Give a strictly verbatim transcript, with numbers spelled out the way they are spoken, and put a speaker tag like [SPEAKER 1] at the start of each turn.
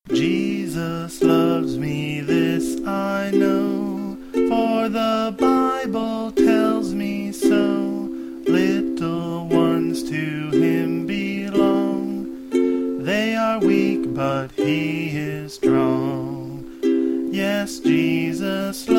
[SPEAKER 1] Jesus loves me, this I know, for the Bible tells me so. Little ones to him belong. They are weak, but he is strong. Yes, Jesus loves